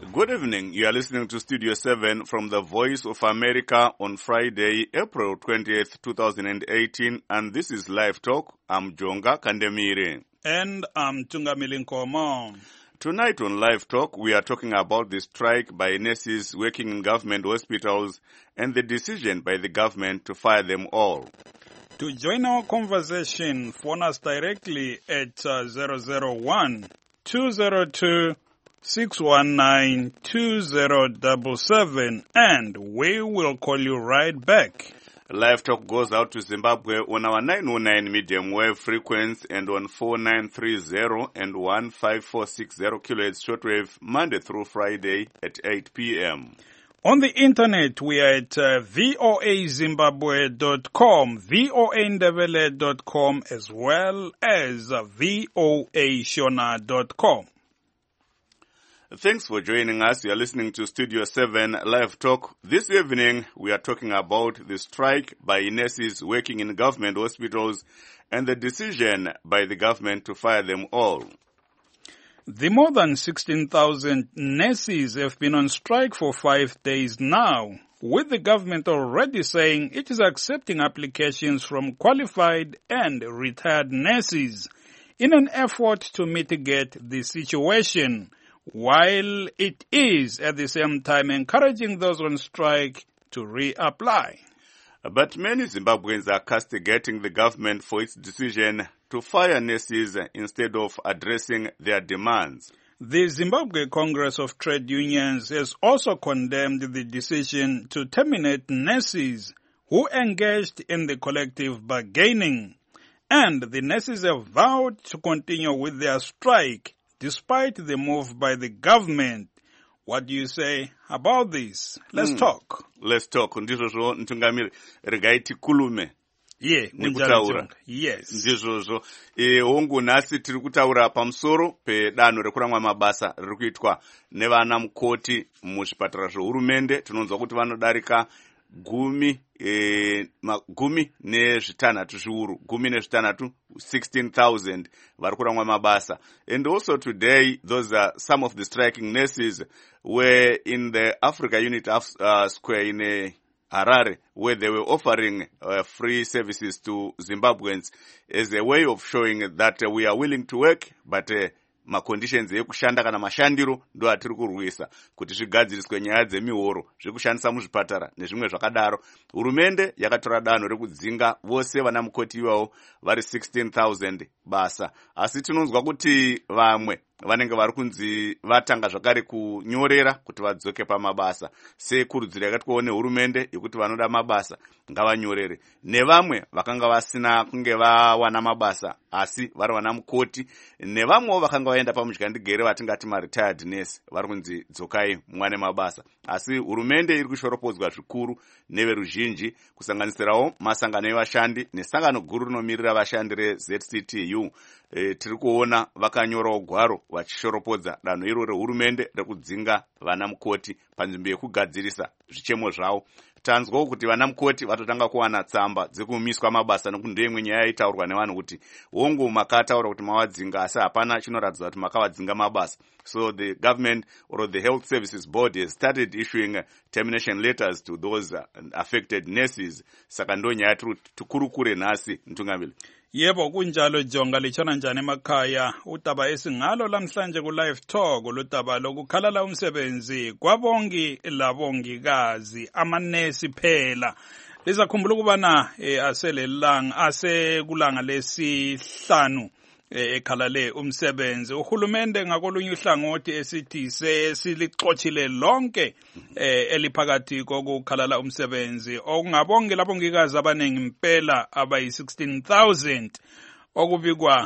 Good evening. You are listening to Studio 7 from the Voice of America on Friday, April 20th, 2018, and this is Live Talk. I'm Jonga Kandemire. And I'm Tungamili Nkomo. Tonight on Live Talk, we are talking about the strike by nurses working in government hospitals and the decision by the government to fire them all. To join our conversation, phone us directly at 001-202-619-2077 and we will call you right back. Live Talk goes out to Zimbabwe on our 909 medium wave frequency and on 4930 and 15460 kHz shortwave Monday through Friday at 8 p.m. On the internet, we are at voazimbabwe.com, voandebele.com, as well as voashona.com. Thanks for joining us. You are listening to Studio 7 Live Talk. This evening, we are talking about the strike by nurses working in government hospitals and the decision by the government to fire them all. The more than 16,000 nurses have been on strike for 5 days now, with the government already saying it is accepting applications from qualified and retired nurses in an effort to mitigate the situation, while it is at the same time encouraging those on strike to reapply. But many Zimbabweans are castigating the government for its decision to fire nurses instead of addressing their demands. The Zimbabwe Congress of Trade Unions has also condemned the decision to terminate nurses who engaged in the collective bargaining. And the nurses have vowed to continue with their strike despite the move by the government. What do you say about this? Let's talk. Let's talk. Ndizvozvo Ntungamiri regai tikulume. Nekutaura. Yes. Ndizvozvo. Hongu nhasi tiri kutaura pamusoro pedanho rekuramwa mabasa riri kuitwa nevana mukoti muzvipatara zvohurumende. Tinonzwa kuti vanodarika gumi nezvitanhatu zviuru, 16,000 vari kuramwa mabasa. And also today, those are some of the striking nurses were in the Africa Unit Square in Harare, where they were offering free services to Zimbabweans as a way of showing that we are willing to work, but maconditions ekushanda kana mashandiro ndo atiri kurwisa kuti zvigadziriswe nyaya dzemihoro zvekushandisa muzvipatara nezvimwe zvakadaro. Hurumende yakatora danho rekudzinga vose vana mukoti ivavo vari 16,000 basa, asi tinonzwa kuti vamwe vanenge vari kunzi vatanga zvakare kunyorera kuti vadzoke pamabasa, sekurudziro yakatwawo nehurumende yekuti vanoda mabasa ngavanyorere, nevamwe vakanga vasina kunge vawana mabasa asi vari vana mukoti, nevamwewo vakanga vaenda pamushandigere vatingati maretired nurse vari kunzi dzokai mwane mabasa. Asi hurumende iri kushoropodzwa zvikuru neveruzhinji, kusanganisirawo masangano evashandi nesangano guru rinomirira vashandi reZCTU. Tiri kuona vakanyorawo gwaro vachishoropodzwa danho iro rehurumende rekudzinga vana mukoti panzvimbo yekugadzirisa zvichemo zvavo. Tanzwawo kuti vana mukoti vatotanga kuwana tsamba dzekumiswa mabasa nekuti ndoimwe nyaya yaitaurwa nevanhu kuti hongu makataura kuti mavadzinga asi hapana chinoratidza kuti makavadzinga mabasa. So the government or the Health Services Board has started issuing termination letters to those affected nurses. Saka ndo nyaya tikurukure nhasi Ntungamili. Yebo kunjalo Jonga, lichona njani emakhaya? Udaba esingalo lamhlanje ku Live Talk oludaba lokukhalala umsebenzi kwabongi labongikazi amanesi phela. Lizakhumbula ukubana asekulanga lesihlanu ekhalale umsebenzi. Uhulumende ngakolunye uhlangothi esithi silixoxile lonke eliphakathi kokukhalala umsebenzi okungabonge labongikazi abaningi impela abayi-16,000 okubikwa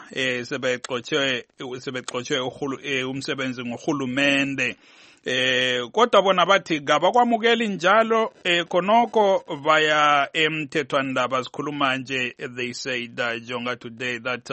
sebexoxwe umsebenzi ngohulumende. Kodwa bona bathi kabakwamukeli njalo khonoko vaya emthethwandaba sikhuluma nje. They said Jonga today that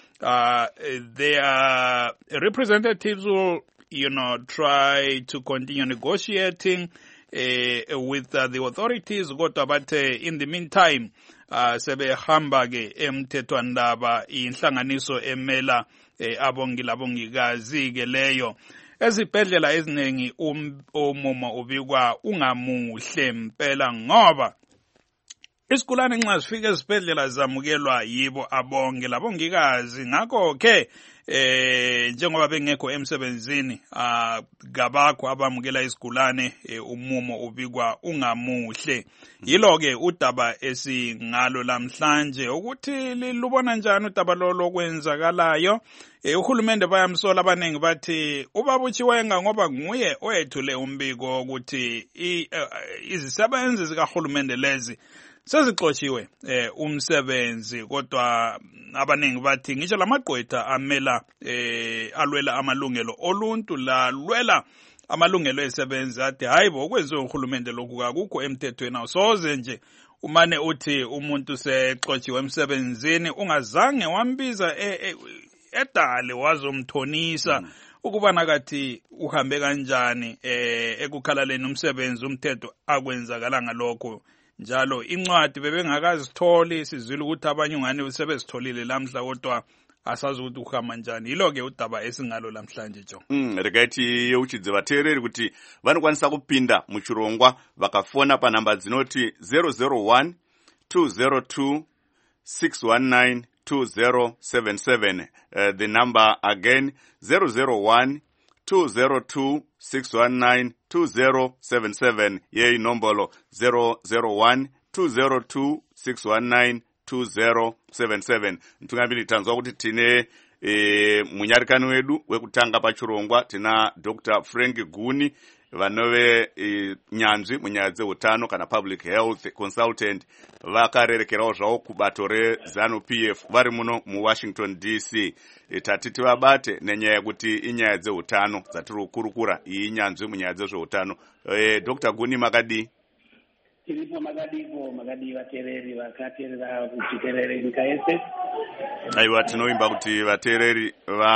their representatives will try to continue negotiating with the authorities, kodwa but in the meantime sebehamba ke emthethwandaba inhlanganiso emela abongikazi ke leyo. ezibhedlela eziningi umumo ubikwa ungamuhle impela ngoba isigulane nxa sifika ezibhedlela zamukelwa yibo abonge labongikazi ngakho ke njengoba bengekho emsebenzini kabakho abamukela isigulane umumo ubikwa ungamuhle yilo ke udaba esingalo lamhlanje ukuthi lubona njani udaba lokwenzakalayo uhulumende bayamsola abaningi bathi ubaba uChiwenga ngoba nguye oyethule umbiko ukuthi izisebenzi zikahulumende lezi sezixotshiwe umsebenzi kodwa abaningi bathi ngisho lamagqwetha amela alwela amalungelo oluntu lalwela amalungelo esebenzi athi hayibo okwenziwe uhulumende lokhu kakukho emthethweni awusoze nje umane uthi umuntu sexotshiwe emsebenzini ungazange wambiza edale wazomthonisa ukuba nakathi uhambe kanjani ekukhalaleni umsebenzi umthetho akwenzakalanga lokho njalo incwadi bebengakazitholi sizwile ukuthi abanye ungane sebezitholile lamhla kodwa asazi ukuthi uhamba njani yilo ke udaba esingalo lamhlanje jo rekaiti yeuchidze vateereri kuti vanokwanisa kupinda muchirongwa vakafona panhamba dzinoti 001 202 619 2077 the number again 001 202 619 2077 yei nombolo 001 202 619 2077 ntungambiri tanzwa kuti tine munyarikani wedu wekutanga pachirongwa tina Dr. Frank Guni vanove nyanzvi munyaya dzeutano kana public health consultant vakarerekerawo zvavo kubato reZANU-PF vari muno muWashington DC tatiti vabate nenyaya yekuti inyaya dzeutano dzatiri kukurukura iyi nyanzvi munyaya dzezveutano Dr. Guni makadi tiripo makadi vateereri vakateerera kuchiterere nyika yese aiwa tinoimba kuti vateereri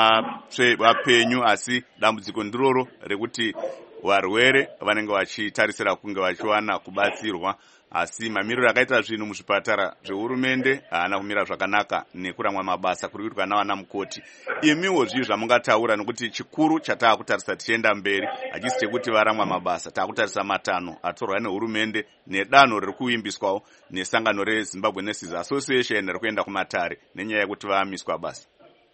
vapenyu asi dambudziko ndiroro rekuti varwere vanenge vachitarisira kunge vachiwana kubatsirwa asi mamiriro akaita zvinhu muzvipatara zvehurumende haana kumira zvakanaka nekuramwa mabasa kuri kuitwa navana mukoti imiwo zvii zvamungataura nekuti chikuru chataakutarisa tichienda mberi hachisi chekuti varamwa mabasa taakutarisa matanho atorwa nehurumende nedanho riri kuimbiswawo nesangano reZimbabwe Nurses Association riri kuenda kumatare nenyaya yekuti vaamiswa basa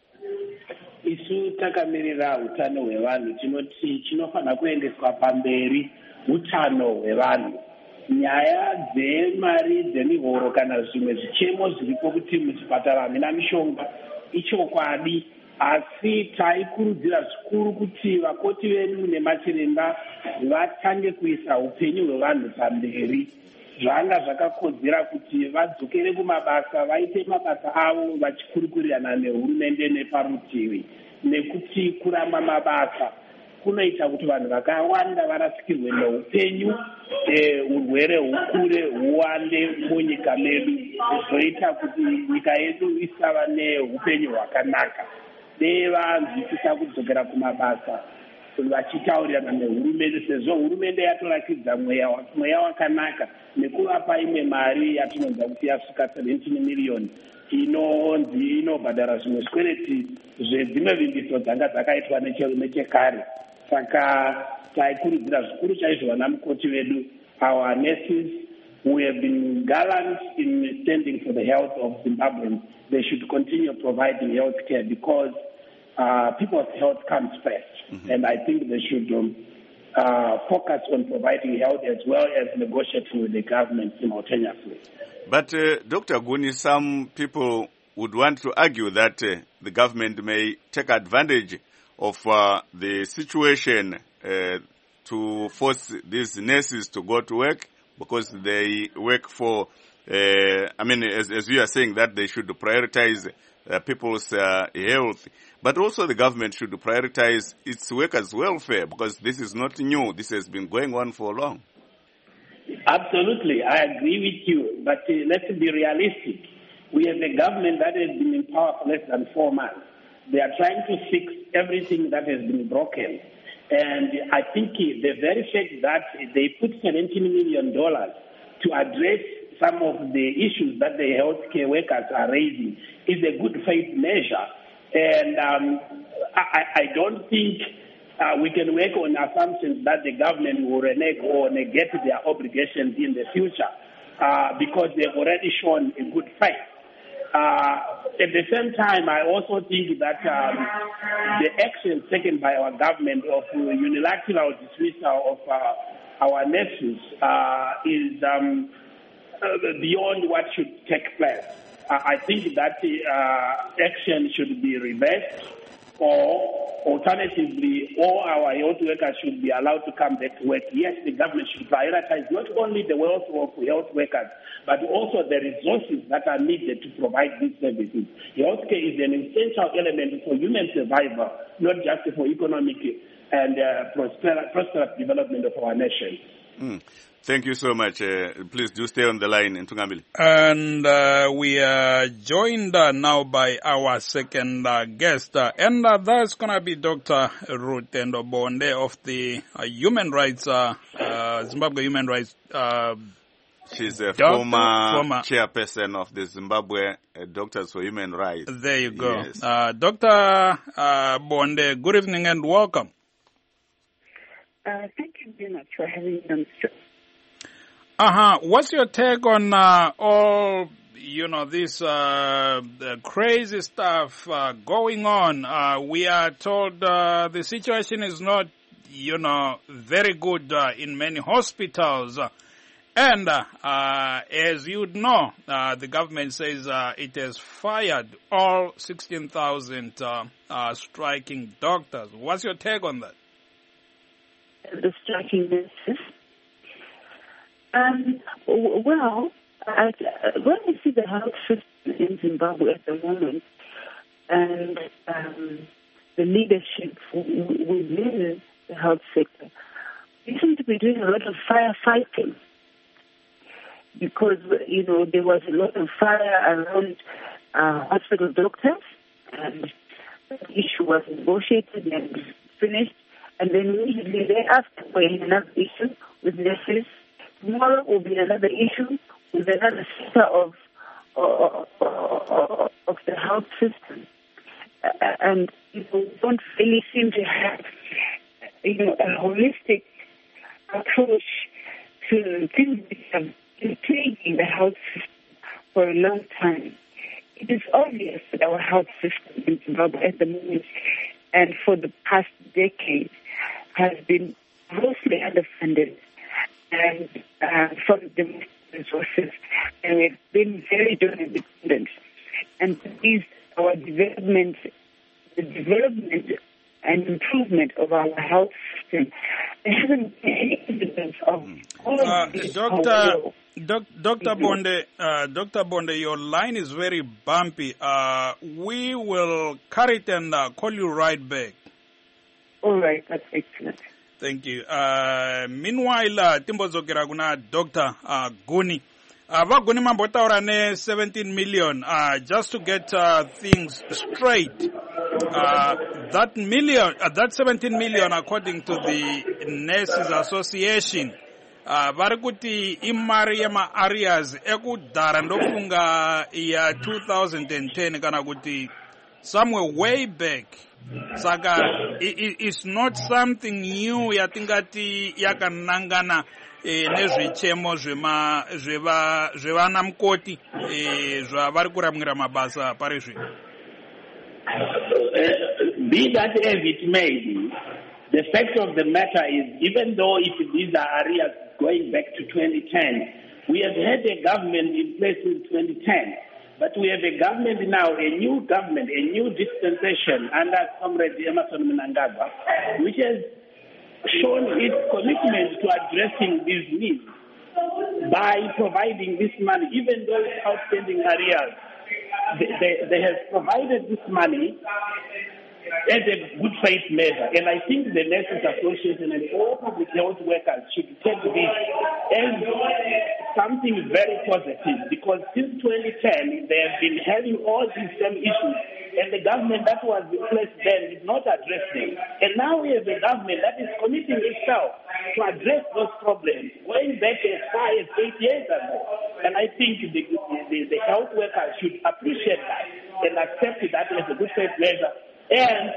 isu takamirira utano hwevanhu tinoti chinofanira kuendeswa pamberi utano hwevanhu nyaya dzemari dzemihoro kana zvimwe zvichemo zviripo kuti muchipatara hamina mishonga ichokwadi asi taikurudzira zvikuru kuti vakoti vedu nemachiremba vatange kuisa upenyu hwevanhu pamberi zvanga zvakakodzera kuti vadzokere kumabasa vaite mabasa avo vachikurukurirana nehurumende neparutivi nekuti kuramba mabasa kunoita kuti vanhu vakawanda varasikirwe neupenyu urwere hukure huwande munyika medu zvoita kuti nyika yedu isava neupenyu hwakanaka nevanzwisisa kudzokera kumabasa vachitaurirana nehurumende sezvo hurumende yatorakidza mweya wakanaka nekuvapa imwe mari yatinonza kuti yasvika 17 miliyoni inonzi inobhadhara zvimwe zvikwereti zvedzimwe vimbiso dzanga dzakaitwa nechekare saka taikurudzira zvikuru chaizvo vana mukoti vedu our nurses who have been gallant in standing for the health of Zimbabweans. They should continue providing health care because people's health comes first. And I think they should focus on providing health as well as negotiating with the government simultaneously. But Dr. Guni, some people would want to argue that the government may take advantage of the situation to force these nurses to go to work because they work for, as you are saying, that they should prioritize people's health. But also the government should prioritize its workers' welfare because this is not new. This has been going on for long. Absolutely. I agree with you. But let's be realistic. We have a government that has been in power for less than 4 months. They are trying to fix everything that has been broken. And I think the very fact that they put $17 million to address some of the issues that the healthcare workers are raising is a good faith measure. And I don't think we can work on assumptions that the government will renege or negate their obligations in the future because they've already shown a good faith. At the same time, I also think that the actions taken by our government of unilateral dismissal of our nurses is beyond what should take place. I think that action should be reversed, or alternatively, all our health workers should be allowed to come back to work. Yes, the government should prioritize not only the welfare of health workers, but also the resources that are needed to provide these services. Healthcare is an essential element for human survival, not just for economic and prosperous development of our nation. Thank you so much. Please do stay on the line, Ntungambili. And we are joined now by our second guest, and that's going to be Dr. Ruth Ndobonde of the Human Rights, Zimbabwe Human Rights. She's a former chairperson of the Zimbabwe Doctors for Human Rights. There you go. Yes. Dr. Bonde, good evening and welcome. Thank you very much for having me on the show. What's your take on all, this crazy stuff going on? We are told the situation is not, very good in many hospitals. And as you know, the government says it has fired all 16,000 striking doctors. What's your take on that? The striking nurses? Well, when we see the health system in Zimbabwe at the moment and the leadership within the health sector, we seem to be doing a lot of firefighting because, there was a lot of fire around hospital doctors and the issue was negotiated and finished, and then immediately thereafter we had another issue with nurses. Tomorrow will be another issue with another sector of the health system, and people don't really seem to have, a holistic approach to things that have been plaguing the health system for a long time. It is obvious that our health system in Zimbabwe at the moment and for the past decade has been grossly underfunded and from the resources, and we've been very donor dependent. And these our development, the development and improvement of our health system, there hasn't been any evidence of all of this. Dr. Bonde, your line is very bumpy. We will carry it and call you right back. All right, that's excellent. Thank you. Meanwhile, timbozokera kuna Dr. Guni. Vaguni mambotaura ne 17 million. Just to get things straight, that 17 million, according to the Nurses Association, vari kuti imari yema areas ekudhara ndofunga ya 2010 kana kuti somewhere way back. Saka it's not something new yatingati yakanangana nezvichemo zvevana mukoti zvavari kuramwira mabasa pari zvino. Be that as it may be, the fact of the matter is, even though if these are areas going back to 2010, we have had a government in place in 2010. But we have a government now, a new dispensation under Comrade Emmerson Mnangagwa, which has shown its commitment to addressing these needs by providing this money, even those outstanding areas. They have provided this money as a good faith measure. And I think the Nurses Association and all public health workers should take this as something very positive, because since 2010 they have been having all these same issues, and the government that was in place then did not address them. And now we have a government that is committing itself to address those problems going back as far as 8 years ago. And I think the health workers should appreciate that and accept that as a good faith measure and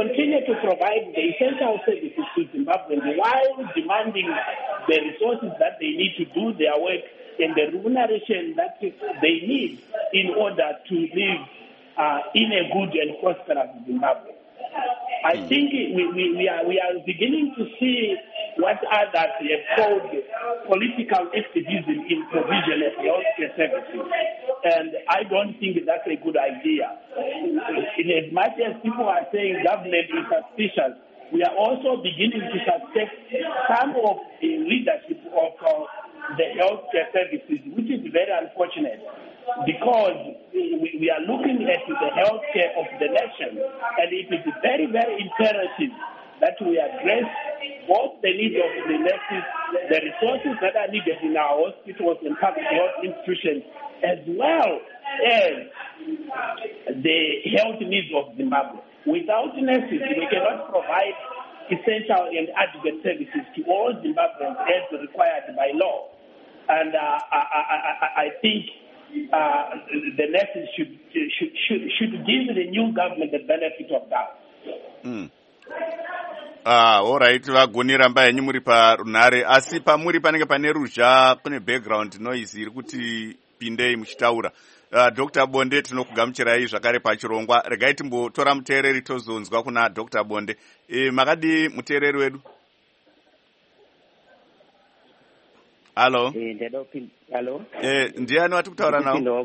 continue to provide the essential services to Zimbabweans while demanding the resources that they need to do their work and the remuneration that they need in order to live in a good and prosperous Zimbabwe. I think we are beginning to see what others have called political activism in provision of healthcare services. And I don't think that's a good idea. In as much as people are saying government is suspicious, we are also beginning to suspect some of the leadership of the healthcare services, which is very unfortunate, because we are looking at the healthcare of the nation, and it is very, very imperative that we address both the needs of the nurses, the resources that are needed in our hospitals and public health institutions, as well as the health needs of Zimbabwe. Without nurses, we cannot provide essential and adequate services to all Zimbabweans as required by law. And I think the nurses should give the new government the benefit of that. All right, vagoni ramba henyu muri parunhare, asi pamuri panenge pane ruzha, kune background noise iri kuti pindei muchitaura. Dr. Bonde tinokugamuchirai zvakare pachirongwa. Regai timbotora muteereri tozonzwa kuna Dr. Bonde. Makadi muteereri wedu? Halo? Halo? Ndiani wati kutaura nawo?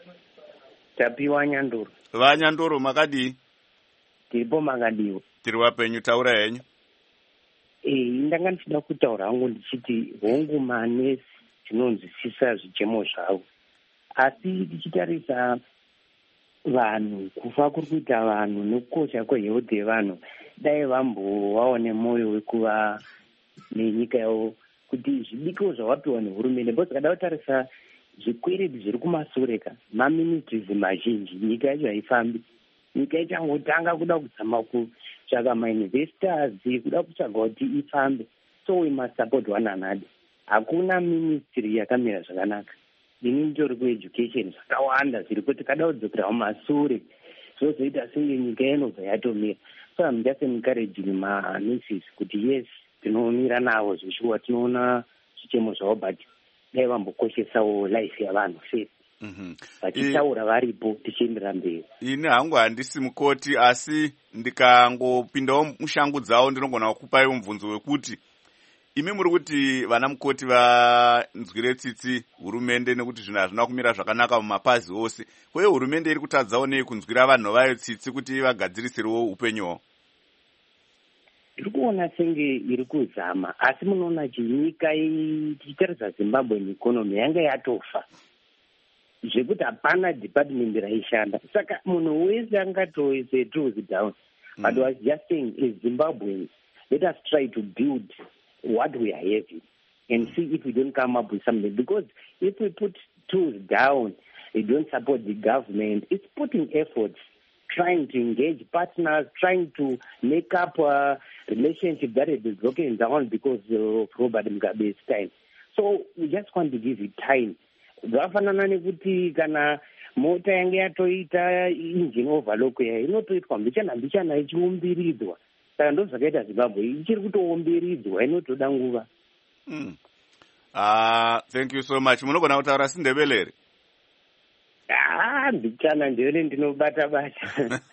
Tapiwa Nyandoro. Vanyandoro makadi? Tiripo makadiwo. Tiri wapenyu, taura henyu. Ndanga ndichida kutaura hangu ndichiti hongu manesi tinonzwisisa zvichemo zvavo. Asi tichitarisa vanhu, kufa kuri kuita vanhu nekukosha kwehealth yevanhu, dai vambovawo nemoyo wekuva nenyika yavo kuti zvidiko zvavapiwa nehurumende. Because kada kutarisa zvikwereti zviri kumasureka, maministries mazhinji, nyika yacho haifambi. Nyika ichangotanga kuda kuzama kutsvaka mainvestors, kuda kutsvaga kuti ifambe. So we must support one another. Hakuna ministry yakamira zvakanaka. Ini nditori kueducation zvakawanda zviri kuti kada kudzokera mumasure zvozoita senge nyika inobva yatomira. So I'm just encouraging manurses kuti yes, tinomira navo zvishuwa, tinoona zvichemo zvavo, but dai vambokoshesawo life yavanhu sei. Vachitaura varipo tichiendera mberi. Ini hangu handisi mukoti, asi ndikangopindawo mushangu dzavo ndinogona kukupai mubvunzo wekuti imi muri kuti vana mukoti vanzwire tsitsi hurumende nekuti zvinhu hazvina kumira zvakanaka mumapazi ose. Uye hurumende iri kutadzawo nei kunzwira vanhu vayo tsitsi kuti vagadzirisirewo upenyu? Iri kuona senge iri kuzama, asi munoona chinyika tichitarisa Zimbabwe economy yanga yatofa zvekuti hapana department raishanda. Saka munhu wese angatoise tools down. But I was just saying, as Zimbabweans, let us try to build what we are having and see if we don't come up with something. Because if we put tools down, we don't support the government, it's putting efforts, trying to engage partners, trying to make up a relationship that has been broken down because of Robert Mugabe's time. So we just want to give it time. Zvafanana nekuti kana mota yange yatoita engine overlock inotoitwa mbichana ichiumbiridzwa. Saka ndo zvakaita Zimbabwe ichiri kutoumbiridzwa, inotoda nguva. Thank you so much. Munogona kutaura Sindebele here? Mbichana ndiyone ndinobata-bata.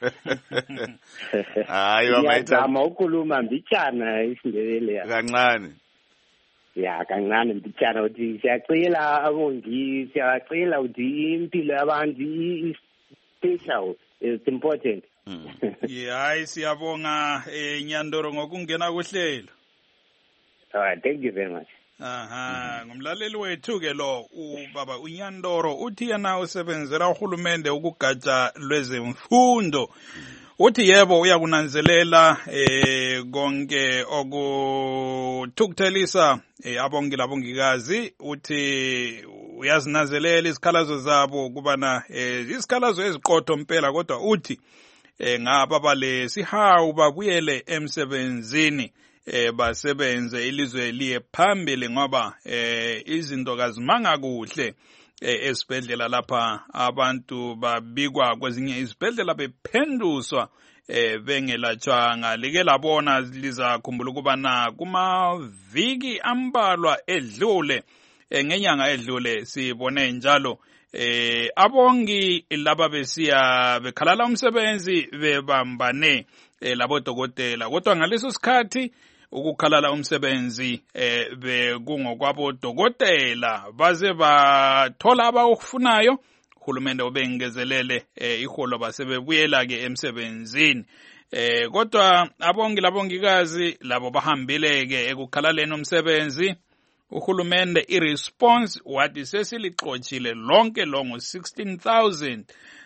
Aiwa maita. Yadzama ukuluma mbichana iSindebele. Kancane. Ya kancane mbichana kuti siyacela abongi, siyacela kuti impilo yabantu special, it's important. Hayi siyabonga Nyandoro ngokungena kuhlelo. Thank you very much. Ngumlaleli wethu ke lo ubaba uNyandoro uthi yena usebenzela uhulumende ukugatsha lwezemfundo. Uthi yebo uyakunanzelela konke okuthukuthelisa abongi labongikazi. Uthi uyazinanzelela isikhalazo zabo kubana isikhalazo eziqotho impela, kodwa uthi ngaba bale sihawu babuyele emsebenzini basebenze ilizwe liye phambili ngoba izinto kazimanga kuhle esibhedlela lapha abantu babikwa kwezinye izibhedlela bephenduswa bengelatshwanga. Like labona liza khumbula ukubana kumaviki ambalwa edlule ngenyanga edlule sibone njalo abongi laba besiya bekhalala umsebenzi bebambane labodokotela, kodwa ngaleso sikhathi ukukhalala umsebenzi bekungokwabo dokotela baze bathola abakufunayo, uhulumende ubengezelele iholo basebebuyela ke emsebenzini. Kodwa abongi labongikazi labo bahambile ke ekukhalaleni umsebenzi. Uhulumende i-response wathi sesilixoxile lonke longo 16,000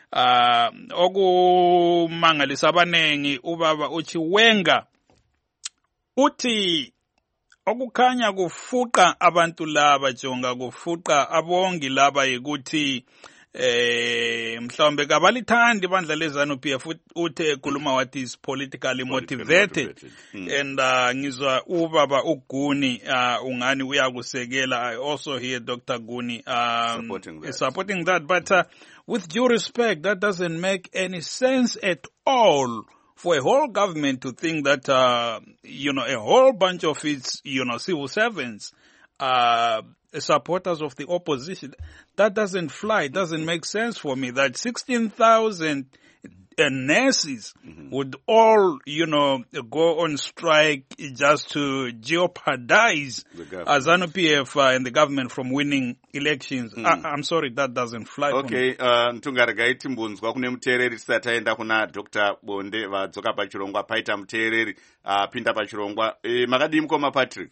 okumangalisa abanengi. Ubaba uChiwenga uthi okukhanya kufuqa abantu laba jonga kufuqa abongi laba yikuthi mhlawumbe kabalithandi ibandla leZANU-PF. Uthe ekhuluma wathi is politically motivated. And ngizwa ubaba uGuni ungani uyakusekela. I also hear Dr. Guni supporting that. But with due respect, that doesn't make any sense at all for a whole government to think that a whole bunch of its civil servants supporters of the opposition. That doesn't fly. It doesn't make sense for me that 16,000 nurses would all, go on strike just to jeopardize ZANU-PF and the government from winning elections. I'm sorry, that doesn't fly for me. Ntungaragaiti mbunzwa kune muteereri tisati taenda kuna Dr. Bonde vadzoka pachirongwa paita muteereri pinda pachirongwa. Makadii mukoma Patrick?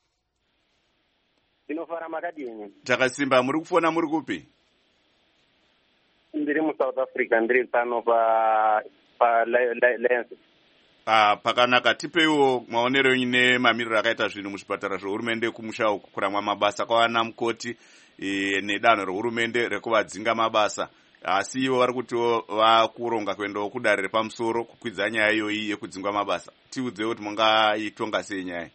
Inofara makadini. Takasimba, muri kufona muri kupi? Ndiri mu South Africa, ndiri pano pa Lens. Pakanaka, tipeiwo maonero ine mamiriro akaita zvinhu muzvipatara zvehurumende kumusha uku kuramwa mabasa kwawana mukoti nedanho rehurumende rekuvadzinga mabasa. Asi ivo vari kuti vakuronga kuendawo kudare repamusoro kukwidza nyaya iyoyi yekudzingwa mabasa. Tiudzewo kuti mungaitonga sei nyaya?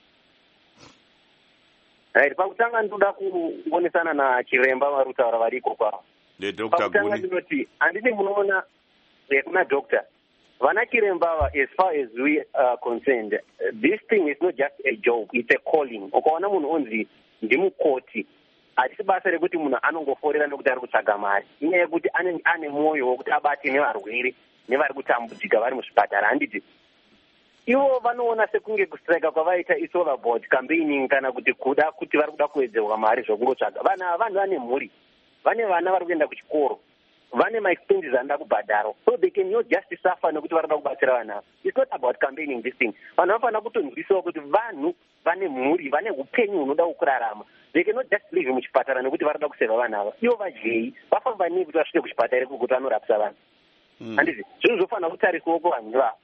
Pakutanga ndoda kuonesana na chiremba varutaura variko kwavo. Dr. Guni. Ndinoti handiti munoona kuna doctor vana chiremba, as far as we are concerned, this thing is not just a job, it's a calling. Ukaona munhu onzi ndimukoti hatisi basa rekuti munhu anongoforera nekuti ari kutsvaga mari, inyaya yekuti ane mwoyo wekuti abate nevarwere nevari kutambudzika vari muzvipatara. Handiti ivo vanoona sekunge kustrika kwavaita is all about campaigning kana kuti kuda kuti vari kuda kuwedzerwa mari zvokungotsvaga. Vanhu vane mhuri, vane vana vari kuenda kuchikoro, vane maexpenses anoda kubhadharo, so they can not just suffer nekuti vari kuda kubatsira vana. It's not about campaigning this thing. Vanhu vanofanira kutonzwisawo kuti vanhu vane mhuri, vane upenyu hunoda kurarama. They cannot just live muchipatara nekuti vari kuda kuseva vana ava. Ivo vadyei vafamba nei kuti vasvike kuchipatara kuti vanorapisa vanhu. Handiti zvinhu zvofanira kutariswawo kuvanhu ivavo.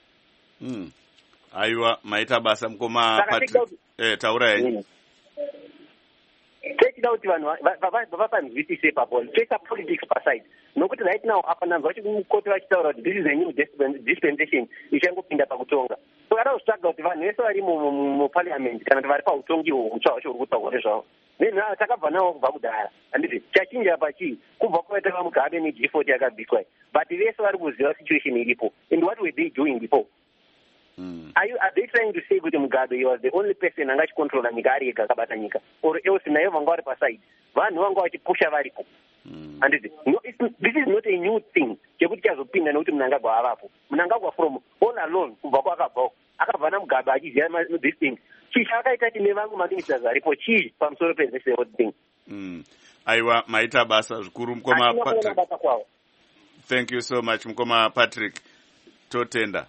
Aiwa, maita basa mukoma Patrick. Taura henyu. Techida kuti vanhu vapanzwisise ipapo, toisa politics paside. Nokuti right now apananzwa vachimukoti vachitaura kuti this is a new dispensation ichangopinda pakutonga. So arautsvaga kuti vanhu vese vari muparliament kana kuti vari pautongi hutsva hwacho huri kutaura nezvavo. Nenhau takabva navo kubva kudhara. Handiti chachinja pachii kubva kwaita vamugabe neG40 yakabviswa. But vese vari kuziva situation iripo. And what were they doing before? Are they trying to say kuti Mugabe he was the only person angachikontrola nyika ari ega akabata nyika, or else nayo vanga vari paside vanhu vanga vachipusha varipo? Handiti this is not a new thing chekuti chazopinda nekuti munhu angagwa avapo. Munhu angagwa from all alone kubva kwakabvawo akabva naMugabe achiziva this thing. Chii chakaita tine vangu maministers aripo chii pamusoro pezese whole thing? Aiwa, maita basa zvikuru mukoma Patrick. Thank you so much mukoma Patrick. Totenda.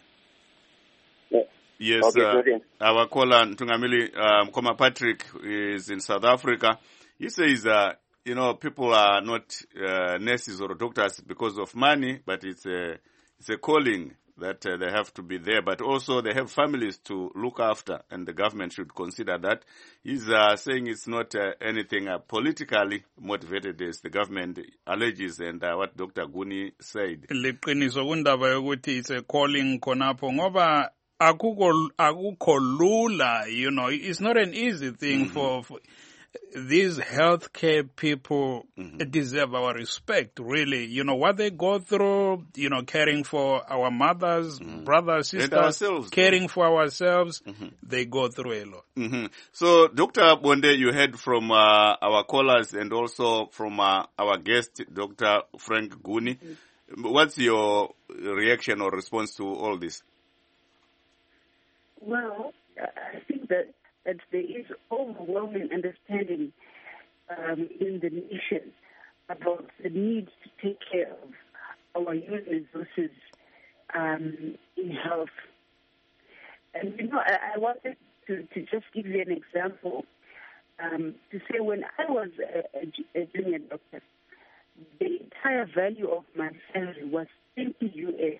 Yes, our caller, Ntungamili Mkoma Patrick, is in South Africa. He says, people are not nurses or doctors because of money, but it's a calling that they have to be there. But also they have families to look after, and the government should consider that. He's saying it's not anything politically motivated, as the government alleges, and what Dr. Guni said. It's a calling konapo ngoba akukho lula, it's not an easy thing for these healthcare people deserve our respect, really. You know, what they go through, you know, caring for our mothers, brothers, sisters, caring for ourselves, they go through a lot. So, Dr. Bonde, you heard from our callers and also from our guest, Dr. Frank Guni. What's your reaction or response to all this? Well, I think that there is overwhelming understanding in the nation about the need to take care of our human resources in health. And, you know, I wanted to just give you an example to say when I was a junior doctor, the entire value of my salary was $20 US.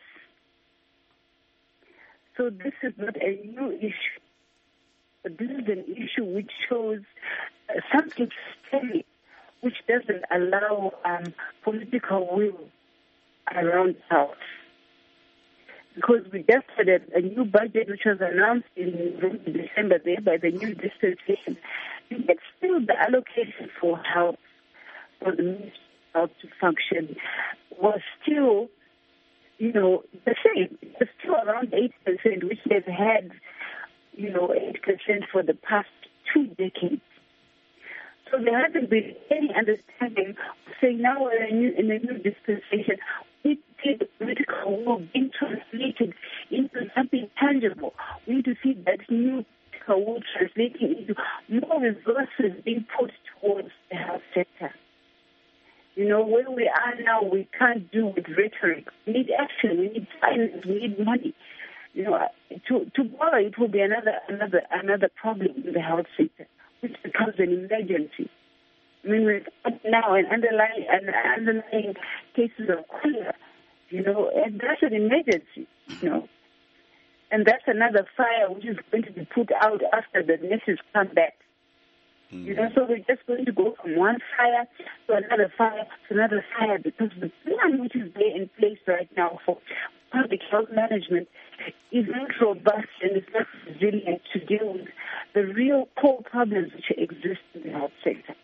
So this is not a new issue. But this is an issue which shows something systemic, which doesn't allow political will around health. Because we just had a new budget which was announced in December there by the new dispensation. But still the allocation for health, for the Ministry of Health to function, was still, you know, the same. It's still around 8%, which they've had, you know, 8% for the past 2 decades. So there hasn't been any understanding of saying now we're in a new dispensation. We need to see the political will being translated into something tangible. We need to see that new political will translating into more resources being put towards the health sector. You know, where we are now, we can't do with rhetoric. We need action. We need finance. We need money. You know, tomorrow it will be another problem in the health sector, which becomes an emergency. I mean, we've got now an underlying cases of cholera, you know, and that's an emergency, you know. And that's another fire which is going to be put out after the nurses come back. You know, so we're just going to go from one fire to another fire to another fire because the plan which is there in place right now for public health management is not robust and is not resilient to deal with the real core problems which exist in the health sector.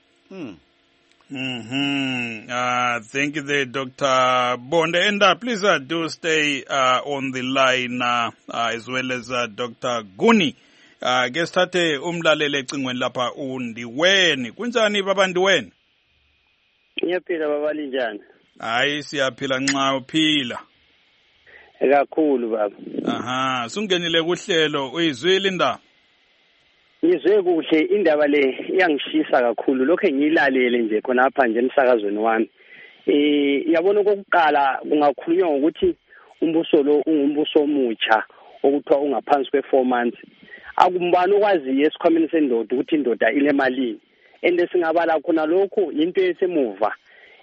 Thank you there, Dr. Bonde. And please do stay on the line as well as Dr. Guni. Ke sithathe umlaleli ecingweni lapha uNdiweni. Kunjani baba Ndiweni? Ngiyaphila baba linjani? Hayi siyaphila nxa uphila. Kakhulu baba. Aha, sungenile kuhlelo uyizwile indaba? Ngizwe kuhle indaba le iyangishisa kakhulu lokho engiyilalele nje khona apha nje emsakazweni wami. Yabona okokuqala kungakhulunywa ngokuthi umbuso lo ungumbuso omutsha okuthiwa ungaphansi kwe4 months. Akumbani okwaziyo esikhwameni sendoda ukuthi indoda ilemalini ende singabala khona lokho into esemuva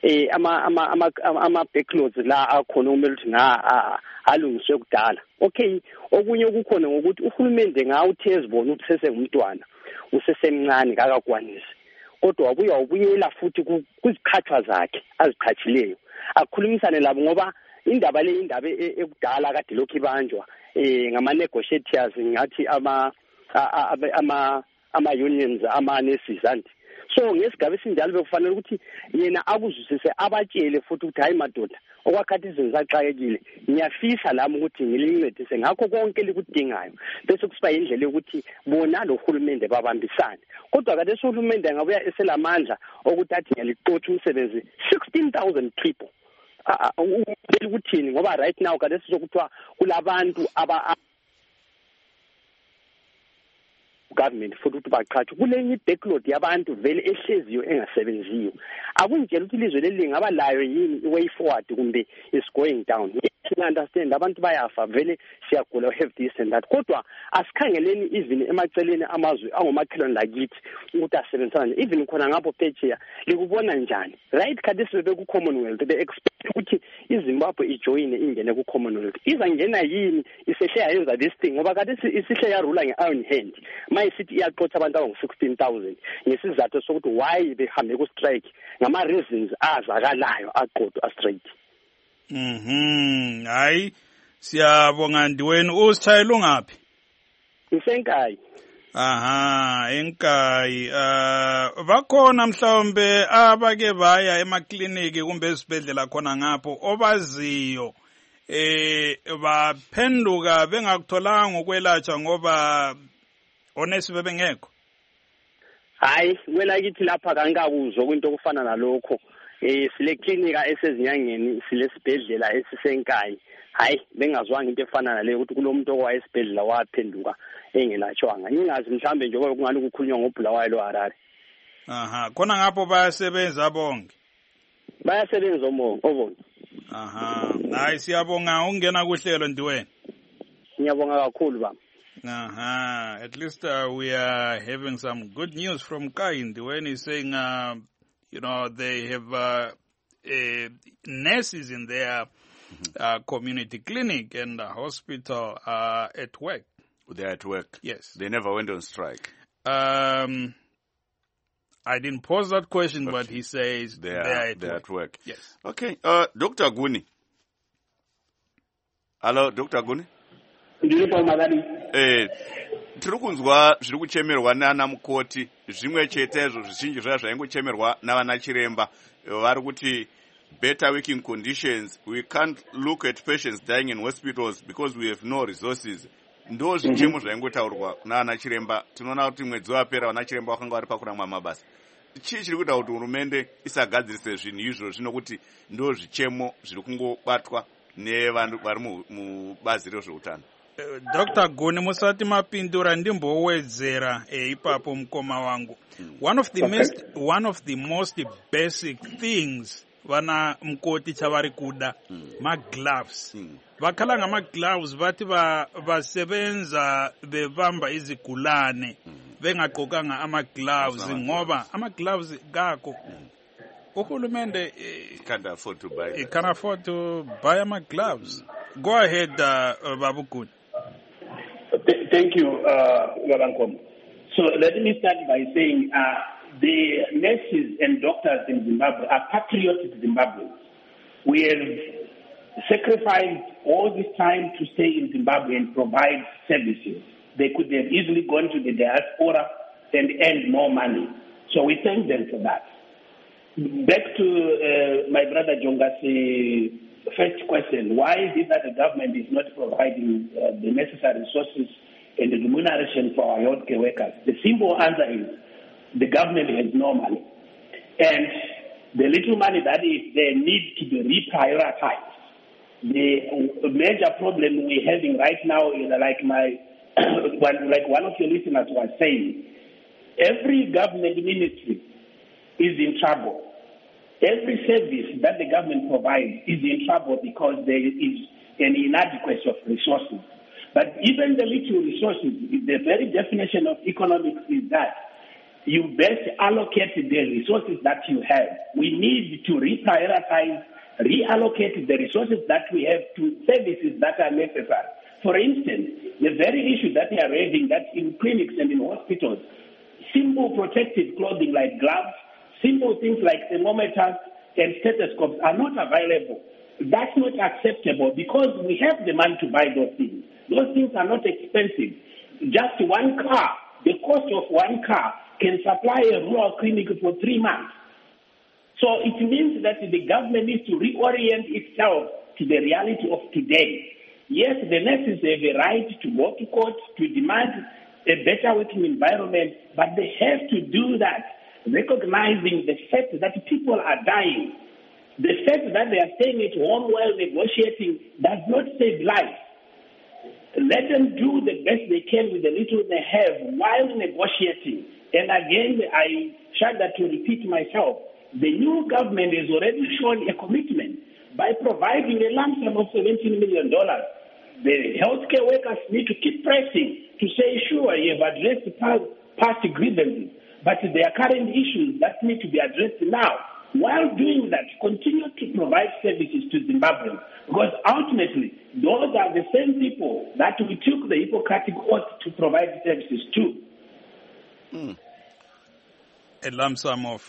ama backlogs la akhona kumele ukuthi alungiswe kudala. Okay, okunye ukukhona ngokuthi uhulumende ngawuthi ezibona ukuthi sesengumntwana usesemncane kakakwanisi kodwa wabuya ubuyela futhi kuzikhathwa zakhe aziqhatshileyo akhulumisane labo ngoba indaba le indaba ekudala kade lokhu ibanjwa ngama negotiators ngathi ama unions ama nurses and so ngesigaba esinjalo bekufanele ukuthi yena akuzwisise abatshele futhi ukuthi hayi madoda okwakhathi izinto zaxakekile ngiyafisa lami ukuthi ngilincedise ngakho konke likudingayo bese kusiba indlela yokuthi bona lo hulumende babambisane kodwa kade uhulumende ngabuya eselamandla ukuthi athi ngiyaliqotha umsebenzi 16,000 people ukuthini ngoba right now kade sizokuthiwa kulabantu government futhi ukuthi baqhathwe kulenye backlog yabantu vele ehleziyo engasebenziyo akunjela ukuthi ilizwe leli ngaba layo yini way forward kumbe is going down. I understand abantu bayafa vele siyagula have this and that kodwa asikhangeleni even emaceleni amazwe angomakhelwane lakithi ukuthi asebenzisana even khona ngapho phetsheya likubona njani right kade sibe ku Commonwealth be expect ukuthi iZimbabwe ijoin ingene ku Commonwealth izangena yini isehle yayenza this thing ngoba kade isihle yarula nge-iron hand mayisithi iyaqotha abantu abangu-16,000 ngesizathu sokuthi why behambe ku strike ngama reasons azakalayo aqotho straight. Hayi siyabonga Ndiweni usithayela ungaphi? Ngisenkayi. Aha, enkayi. Bakhona mhlawumbe abake baya emakliniki kumbe esibhedlela khona ngapho obaziyo baphenduka bengakutholanga ukwelatshwa ngoba onesi bebengekho. Hayi, kwelakithi lapha kankakuzwa kwinto okufana nalokho. Sile klinika esezinyangeni, sile sibhedlela esisenkayi. Hayi, bengazwanga into efana naleyo ukuthi kulomuntu owayesibhedlela waphenduka engelatshwanga. Ngingazi mhlambe nje ngoba kungani kukhulunywa ngoBulawayo lo Harare. Aha, khona ngapho bayasebenza bonke. Bayasebenza obonke. Aha, hayi siyabonga ungena kuhlelo Ndiweni. Ngiyabonga kakhulu baba. Aha, at least we are having some good news from Kai. Ndiweni is saying they have nurses in their community clinic and hospital at work. They're at work? Yes. They never went on strike? I didn't pose that question, but he says they're at work. Yes. Okay. Dr. Guni. Hello, Dr. Guni? Tiri kunzwa zviri kuchemerwa nana mukoti zvimwe chetezvo zvizhinji zvazvo zvaingochemerwa navana chiremba vari kuti better working conditions. We can't look at patients dying in hospitals because we have no resources. Ndo zvichemo zvaingotaurwa nana chiremba. Tinoona kuti mwedzi wapera vana chiremba vakanga vari pakurangwa mabasa. Chii chiri kuita kuti hurumende isagadzirise zvinhu izvo zvino kuti ndo zvichemo zviri kungobatwa nevanhu vari mubazi rezveutano? Dr. Guni musati mapindura ndimbowedzera ipapo mukoma wangu. One of the most basic things vana mukoti chavari kuda magloves. Vakalanga magloves vati vasebenza bevamba izigulane vengaqokanga amagloves ngoba amagloves gakho uhulumende can't afford to buy. He can afford to buy amagloves. Go ahead, Babu Guni. Thank you, Babankom. So let me start by saying the nurses and doctors in Zimbabwe are patriotic Zimbabweans. We have sacrificed all this time to stay in Zimbabwe and provide services. They could have easily gone to the diaspora and earned more money. So we thank them for that. Back to my brother Jonga's first question, why is it that the government is not providing the necessary resources and the remuneration for our healthcare workers? The simple answer is the government has no money. And the little money that is there needs to be reprioritized. The major problem we're having right now is like one of your listeners was saying, every government ministry is in trouble. Every service that the government provides is in trouble because there is an inadequacy of resources. But even the little resources, the very definition of economics is that you best allocate the resources that you have. We need to reprioritize, reallocate the resources that we have to services that are necessary. For instance, the very issue that we are raising, that in clinics and in hospitals, simple protective clothing like gloves, simple things like thermometers and stethoscopes are not available. That's not acceptable because we have the money to buy those things. Those things are not expensive. Just one car, the cost of one car can supply a rural clinic for 3 months. So it means that the government needs to reorient itself to the reality of today. Yes, the nurses have a right to go to court to demand a better working environment, but they have to do that recognizing the fact that people are dying. The fact that they are staying at home while negotiating does not save lives. Let them do the best they can with the little they have while negotiating. And again, I shudder to repeat myself. The new government has already shown a commitment by providing a lump sum of $17 million. The healthcare workers need to keep pressing to say, sure, you have addressed past grievances, but there are current issues that need to be addressed now. While doing that, continue to provide services to Zimbabweans, because ultimately, those are the same people that we took the Hippocratic oath to provide services to. A lump sum of,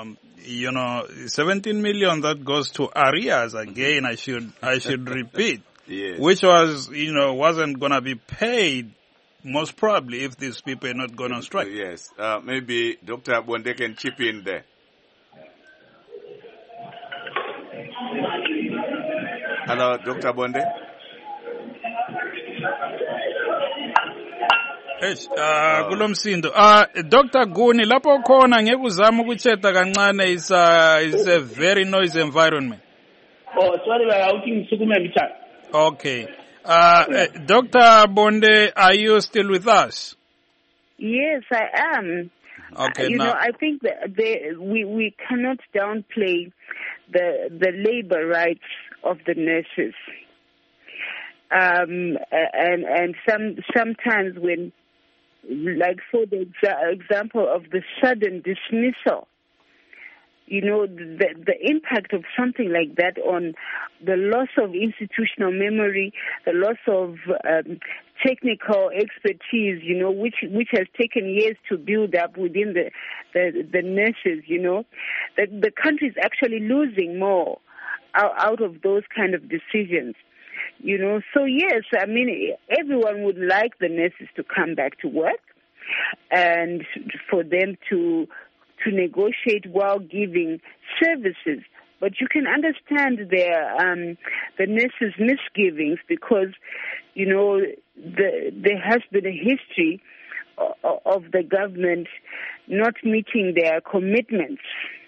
17 million that goes to arrears again, I should repeat, yes. Which was, wasn't going to be paid Most probably, if these people are not going on strike. Yes. Maybe Dr. Bonde can chip in there. Hello, Dr. Bonde. Kulomsindo. Dr. Guni, lapho khona ngeke uzama ukuchetha kancane, is a very noisy environment. Oh, sorry, Okay. Dr. Bonde, are you still with us? Yes, I am. Okay. I think that we cannot downplay the labor rights of the nurses. And sometimes when, like for the example of the sudden dismissal, the impact of something like that on the loss of institutional memory, the loss of technical expertise, which has taken years to build up within the nurses, that the country is actually losing more out of those kind of decisions. So yes, I mean, everyone would like the nurses to come back to work and for them to negotiate while giving services. But you can understand the nurses' misgivings because, there has been a history of the government not meeting their commitments.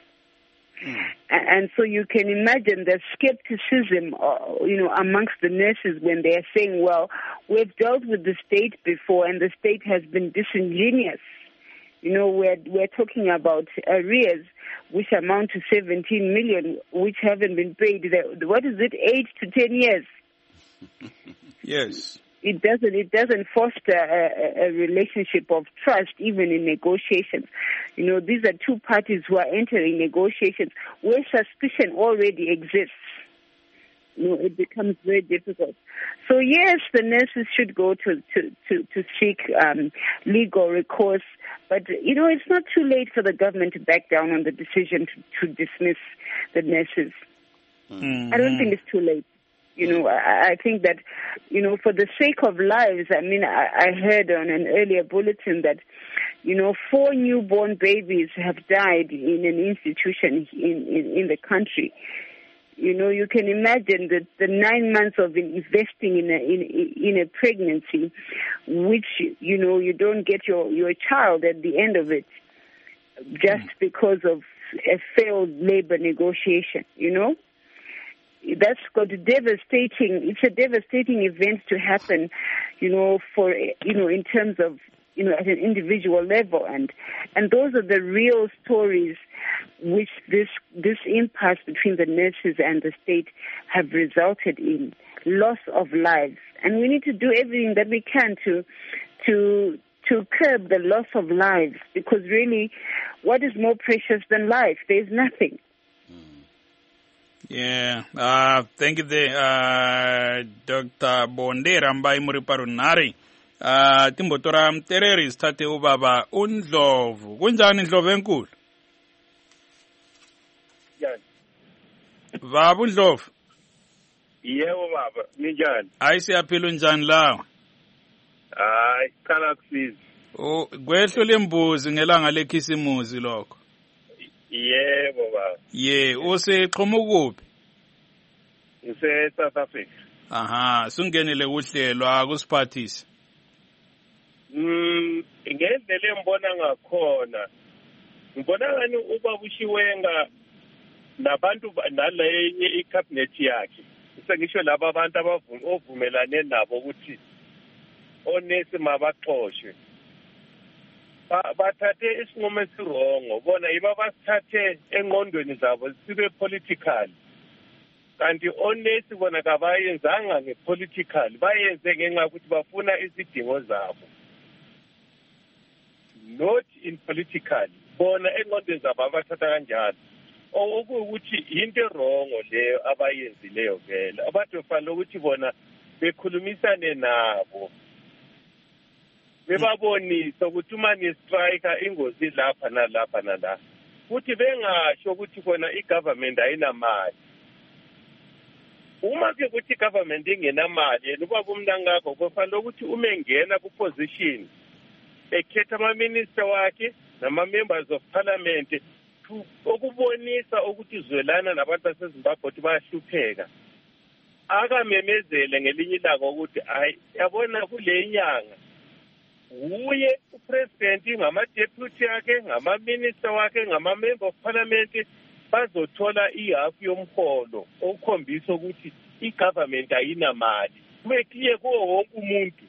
And so you can imagine the skepticism, amongst the nurses when they are saying, well, we've dealt with the state before and the state has been disingenuous. We're talking about arrears which amount to 17 million, which haven't been paid. What is it, 8 to 10 years? Yes. It doesn't foster a relationship of trust, even in negotiations. These are two parties who are entering negotiations where suspicion already exists. It becomes very difficult. So yes, the nurses should go to seek legal recourse, but it's not too late for the government to back down on the decision to dismiss the nurses. I don't think it's too late. I think that, for the sake of lives, I mean, I heard on an earlier bulletin that, 4 newborn babies have died in an institution in the country. You can imagine that the 9 months of investing in a pregnancy, which, you don't get your child at the end of it just because of a failed labor negotiation, That's got it's a devastating event to happen, for, in terms of, at an individual level. And those are the real stories which this impasse between the nurses and the state have resulted in loss of lives. And we need to do everything that we can to curb the loss of lives, because really, what is more precious than life? There's nothing. Yeah. Thank you, Dr. Bonde Rambai Muriparunari. Timbotora Mtereri sithathe ubaba uNdlovu. Kunjani Ndlovu enkulu? Baba uNdlovu. Yebo baba, ninjani? Hayi siyaphila unjani lawo? Hayi, khala kusiza. Kwehlo lembuzi ngelanga lekhisimusi lokho. Yebo baba. Usexhoma kuphi? South Africa. Aha, sungenile kuhlelo akusiphathise. Ngendlela embona ngakhona. Ngibona ngani ubaba uShiwenga nabantu nale icabinet yakhe. Sengisho laba abantu ovumelane nabo ukuthi onesi mabaxoshwe. Bathathe isinqumo esirongo, bona yiba basithathe engqondweni zabo sibe political. Kanti onesi bona kabayenzanga ngepolitical, bayenze ngenxa ukuthi bafuna izidingo zabo. Not in political. Bona engqondweni zabo abathatha kanjalo. Okuwukuthi into erongo leyo abayenzileyo vele. Abantu kufanele ukuthi bona bekhulumisane nabo. Bebabonisa ukuthi uma ni-striker ingozi lapha nalapha nala. Futhi bengasho ukuthi khona i-government ayinamali. uma ke ukuthi government ingenamali yena ubaba umntangakho kufanele ukuthi uma engena ku-position ekhetha ama-minister wakhe nama-members of parliament okubonisa ukuthi izwelana nabantu basezimbabwe ukuthi bayahlupheka akamemezele ngelinye ilanga ukuthi hayi yabona kule nyanga uye upresident ngama-deputy akhe ngama-minister wakhe ngama-member of parliament bazothola ihafu yomholo okukhombisa ukuthi i-government ayinamali kube clear kuwo wonke umuntu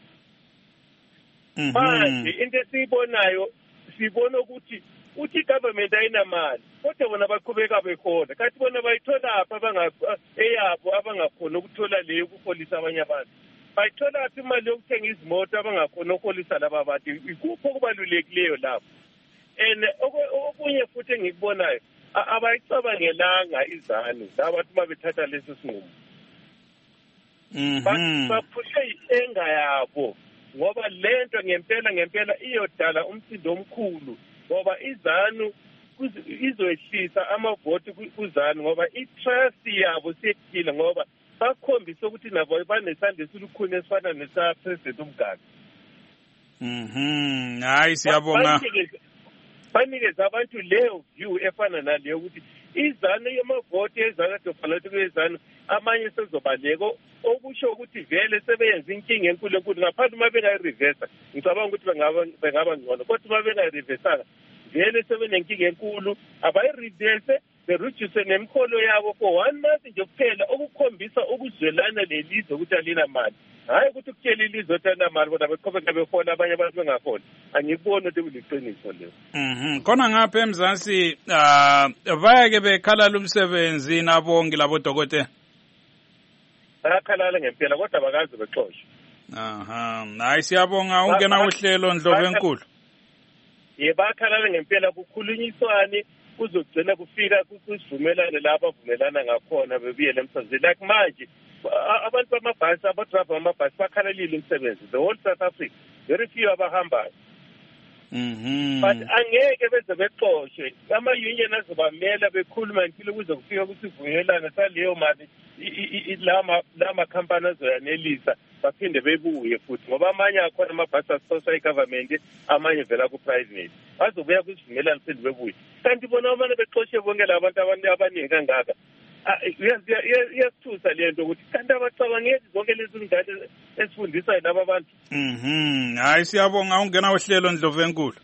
manje into esiyibonayo sibona ukuthi i-government ayinamali kodwa bona baqhubeka bekhona kanti bona bayitholaphi eyabo abangakhona ukuthola leyo ukuholisa abanye abantu bayitholaphi imali yokuthenga izimoto abangakhona ukuholisa laba bantu ikuphi okubalulekileyo lapho and okunye futhi engikubonayo abayicabangelanga izanu labantu uma bethatha leso sinqumo baphushe enga yabo ngoba lento ngempela iyodala umsindo omkhulu ngoba izanu izoyehlisa amavoti kuzanu ngoba i-trust yabo siyekile ngoba bakhombisa ukuthi nabo banesandla esilukhuni esifana nesa-president umgadi hayi siyabonga banikeza abantu leyo view efana naleyo ukuthi izanu yamavoti ezakadofalathi kwezanu amanye sezobaleka okusho ukuthi vele sebeyenza inkinga enkulu ngaphandle uma bengayirivesa ngicabanga ukuthi bengaba ngcono kodwa uma bengayirivesanga vele sebenenkinga enkulu abayirivese bereduce nemiholo yabo for 1 month nje kuphela okukhombisa ukuzwelana lelizwe ukuthi alinamali hayi ukuthi kutshela ilizwe ukuthi alinamali bona beqhubeka behola abanye abantu bengaholi angikuboni ukuthi kuliqiniso leyo khona ngapha eMzansi bayake bekhalala umsebenzi nabongi labo dokotela bayakhalala ngempela kodwa bakazi bexoshwe hayi siyabonga ungena uhlelo Ndlovu enkulu bayakhalala ngempela kukhulunyiswane kuzogcina kufika kusivumelane la abavumelana ngakhona bebuyele emsebenzini like manje abantu bamabhasi abadrayiva bamabhasi bakhalalile umsebenzi the whole South Africa very few abahambayo but angeke beze bexoshwe ama-union azobamela bekhuluma ngempilo kuze kufika kusivumelane saleyo mali la makhampani azoyanelisa baphinde bebuye futhi ngoba amanye akhona amabhasi asoswa i-government amanye vela ku-private bazobuya kusivumelane phinde bebuye kanti bona amane bexoshe bonke la bantu abaningi kangaka iyasithusa le nto ukuthi kanti abacabangeli zonke lezi ngane esifundisayo laba bantu hayi siyabonga ungena uhlelo Ndlovu enkulu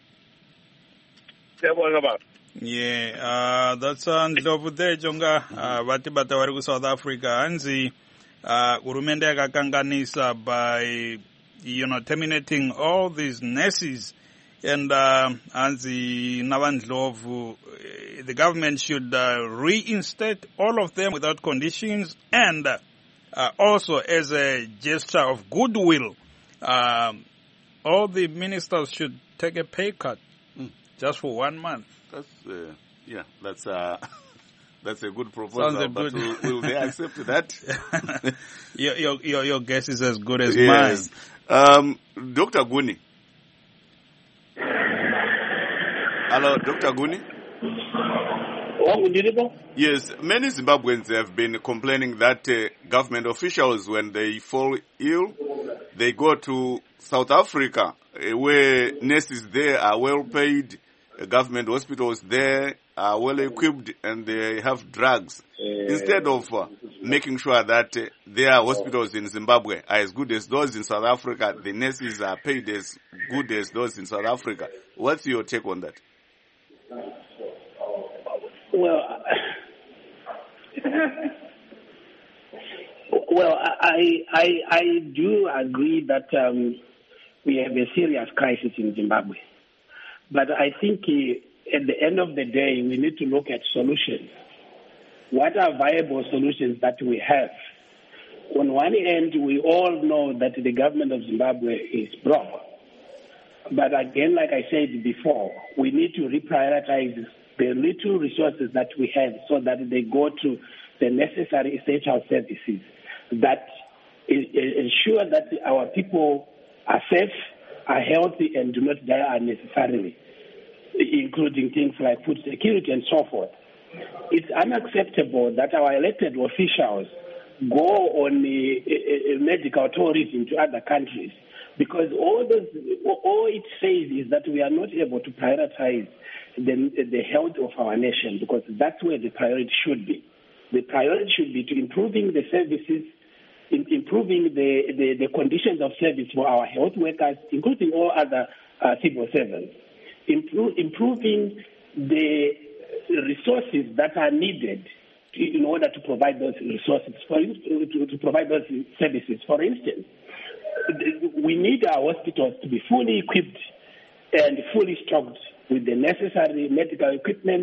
siyabonga baba that's Ndlovu there jonga bathi batawari ku South Africa hanzi urumende yakakanganisa by terminating all these nurses and hanzi nabandlovu the government should reinstate all of them without conditions and also as a gesture of goodwill all the ministers should take a pay cut just for 1 month. That's a good proposal. But will they accept that? Your guess is as good as mine. Dr. Guni. Hello, Dr. Guni. Yes, many Zimbabweans have been complaining that government officials, when they fall ill, they go to South Africa, where nurses there are well paid, government hospitals there are well equipped, and they have drugs. Instead of making sure that their hospitals in Zimbabwe are as good as those in South Africa, the nurses are paid as good as those in South Africa. What's your take on that? Well, I do agree that we have a serious crisis in Zimbabwe. But I think at the end of the day, we need to look at solutions. What are viable solutions that we have? On one end, we all know that the government of Zimbabwe is broke. But again, like I said before, we need to reprioritize the little resources that we have so that they go to the necessary essential services that ensure that our people are safe, are healthy, and do not die unnecessarily, including things like food security and so forth. It's unacceptable that our elected officials go on a medical tourism to other countries, because all it says is that we are not able to prioritize the health of our nation, because that's where the priority should be. The priority should be to improving the services, improving the conditions of service for our health workers, including all other civil servants, improving the resources that are needed in order to provide those resources, to provide those services. For instance, we need our hospitals to be fully equipped and fully stocked with the necessary medical equipment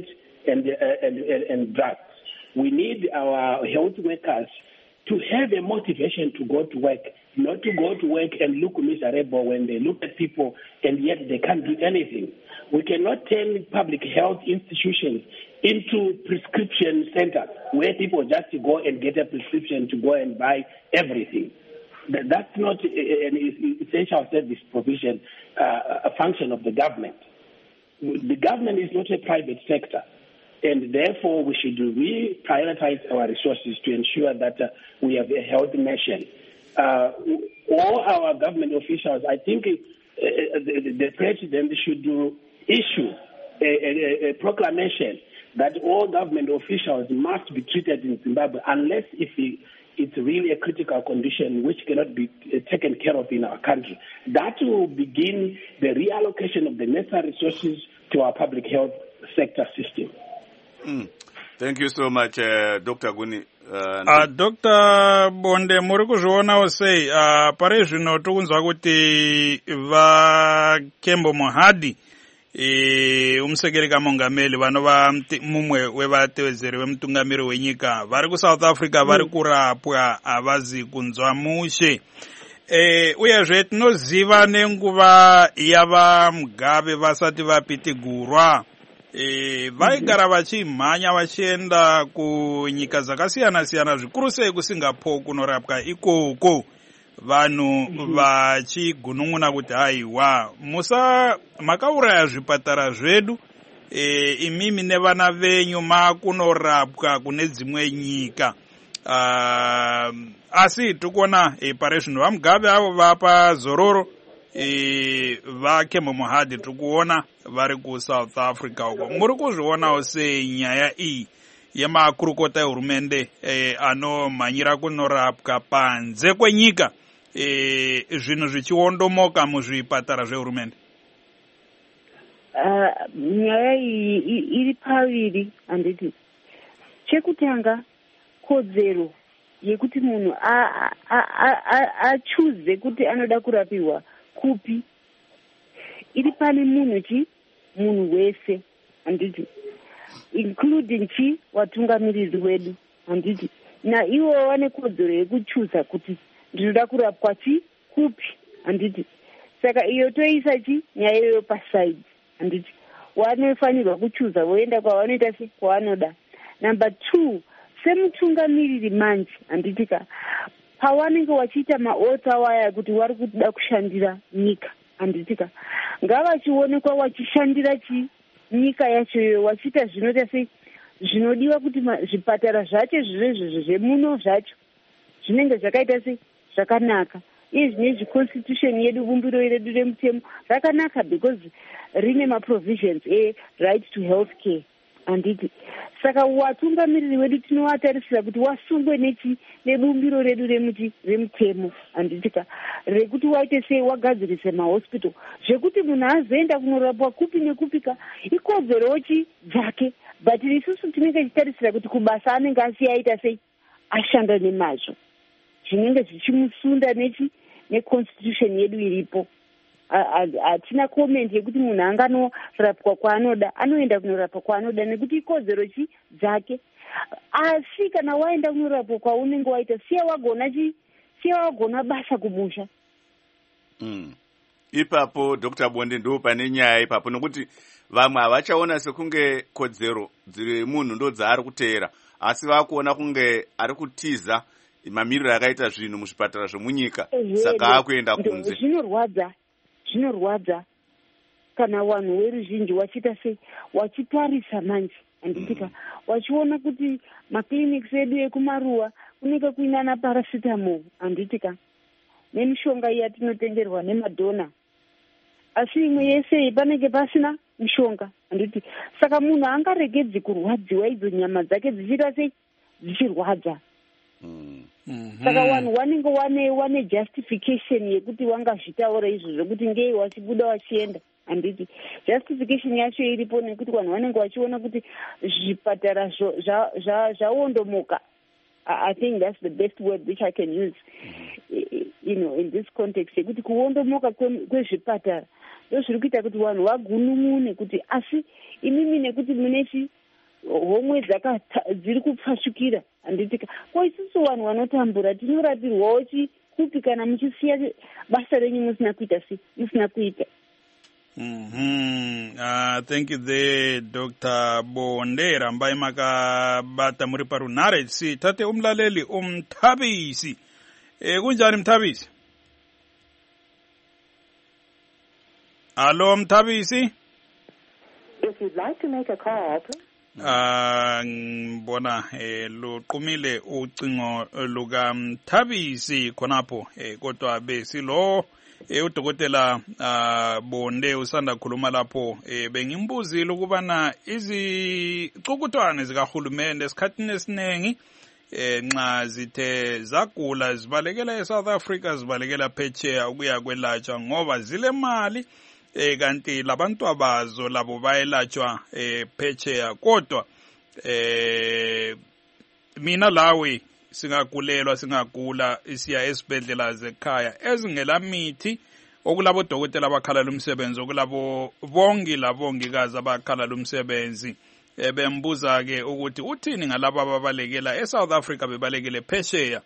and drugs. We need our health workers to have a motivation to go to work, not to go to work and look miserable when they look at people and yet they can't do anything. We cannot turn public health institutions into prescription centers where people just go and get a prescription to go and buy everything. That's not an essential service provision, a function of the government. The government is not a private sector, and therefore we should prioritize our resources to ensure that we have a healthy nation. All our government officials, I think the president should issue a proclamation that all government officials must be treated in Zimbabwe unless it's really a critical condition which cannot be taken care of in our country. That will begin the reallocation of the necessary resources to our public health sector system. Thank you so much, Dr. Guni. Dr. Bonde, muri kuzvionawo sei pari zvino tokunzwa kuti vaKembo Mohadi umusekereka mongameli vanova mumwe wevatevedzeri vemutungamiri wenyika vari kuSouth Africa vari kurapwa havazi kunzwa mushe. Uyezve tinoziva nenguva yava Mugabe vasati vapitigurwa vaigara vachimhanya vachienda kunyika dzakasiyana-siyana, zvikuru sei kuSingapore kunorapwa ikoko, vanhu vachigunun'una kuti haiwa makauraya zvipatara zvedu, imimi nevana venyu makunorapwa kune dzimwe nyika. Asi tikuona pari zvino vaMugabe avo vapa Zororo, vaKembo Mohadi tikuona vari kuSouth Africa uko. Muri kuzvionawo sei nyaya iyi yemakurukota ehurumende anomhanyira kunorapwa panze kwenyika, zvinhu zvichiondomoka muzvipatara zvehurumende? Nyaya iyi iri paviri handiti. Chekutanga, kodzero yekuti munhu achuze kuti anoda kurapiwa kupi iri pane munhu wese handiti, including vatungamiriri wedu handiti, naivo vane kodzero yekuchuza kuti ndinoda kurapwa kupi handiti. Saka iyo toisa nyaya iyoyo paside handiti, vanofanirwa kuchuza voenda kwavanoita kwavanoda. Number 2, semutungamiriri manje handitika, pavanenge vachiita maota waya kuti vari kuda kushandira nyika handitika, ngavachionekwa vachishandira nyika yachoyo, vachiita zvinoita sei zvinodiwa kuti zvipatara zvacho zvirezvo zvemuno zvacho zvinenge zvakaita sei zvakanaka. Iye zvinezvi constitution yedu, bumbiro redu remutemo rakanaka because rine maprovisions right to health care handiti. Saka watungamiriri wedu tinovatarisira kuti wasungwe nebumbiro redu remutemo handitika, rekuti waite sei wagadzirise mahospital zvekuti munhu azoenda kunorapwa kupi nekupika ikodzero dzake, but isusu tinenge tichitarisira kuti kubasa anenge asiyaita sei ashanda nemazvo, zvinenge zvichimusunda neconstitution yedu iripo. Hatina comment yekuti munhu anganorapwa kwaanoda, anoenda kunorapwa kwaanoda nekuti ikodzero dzake. Asi kana waenda kunorapwa kwaunenge waita, siya wagona basa kumusha. Ipapo Dr. Bonde ndo pane nyaya ipapo, nokuti vamwe havachaona sekunge kodzero dzemunhu ndo dzaari kuteera, asi vakuona kunge ari kutiza mamiriro akaita zvinhu muzvipatara zvemunyika, saka akuenda kunze. Zvinorwadza kana vanhu veruzhinji vachiita sei vachitarisa manje handitika, vachiona kuti maclinics edu ekumaruwa kunenge kuinana paracetamol handiti ka nemishonga yatinotenderwa nemadhona, asi imwe yese panenge pasina mishonga handiti. Saka munhu angaregedzi kurwadziwa idzo nyama dzake dzichita sei dzichirwadza. Saka vanhu vanenge wane justification yekuti wangazvitaura izvo zvokuti ngei wachibuda wachienda handiti. Justification yacho iripo nekuti vanhu vanenge vachiona kuti zvipatara zvawondomoka. I think that's the best word which I can use, in this context. Yekuti kuwondomoka kwezvipatara ndozviri kuita kuti vanhu vagunun'une kuti asi imimi nekuti munechi homwe dziri kupfashukira handitika. Ko isusu vanhu vanotambura tinorapirwawo chikupi kana muchisiya basa renyu musina kuita musina kuita. Thank you there, Dr. Bonde Rambai makabata muri parunare. Si tate umlaleli Mthabisi. Kunjani Mthabisi? Hello Mthabisi? If you'd like to make a call, ngibona luqumile ucingo luka Mthabisi khonapho kodwa besilo udokotela Bonde usanda khuluma lapho bengimbuzile ukubana izicukuthwane zikahulumende esikhathini esinengi nxa zithe zagula zibalekela eSouth Africa zibalekela phetsheya ukuya kwelatshwa ngoba zile mali kanti labantu abazo labo bayelatshwa phetsheya. Kodwa mina lawe singagula isiya esibhedlela zekhaya ezingela mithi, okulabo dokotela abakhala lumsebenzi, okulabo bongi labongikazi abakhala lumsebenzi. Bembuza ke ukuthi uthini ngalabo ababalekela eSouth Africa bebalekele phetsheya.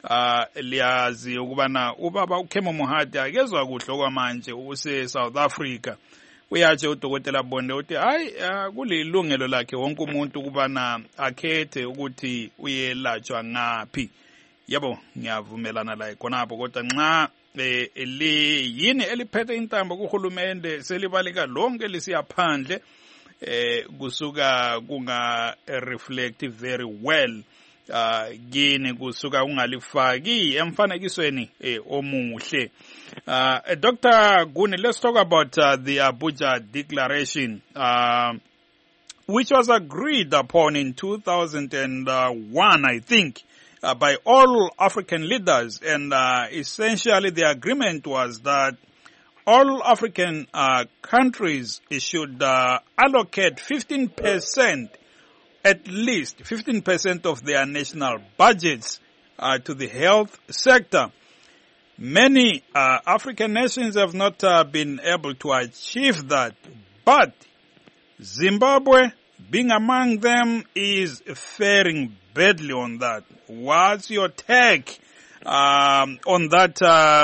Liyazi ukubana ubaba uKhemo Mohadi akezwa kuhle okwamanje use South Africa. Uyatshe udokotela Bonde uthi hayi kulilungelo lakhe wonke umuntu ukubana akhethe ukuthi uyelatshwa ngaphi. Yabo ngiyavumelana la khonapho, kodwa nxa yini eliphethe intambo kuhulumende selibaleka lonke lisiya phandle kusuka kunga reflect very well gini kusuka ungalifaki emfanekisweni omuhle. Dr. Guni, let's talk about the Abuja Declaration, which was agreed upon in 2001, I think, by all African leaders. And essentially the agreement was that all African countries should allocate 15%, at least 15% of their national budgets to the health sector. Many African nations have not been able to achieve that, but Zimbabwe, being among them, is faring badly on that. What's your take on that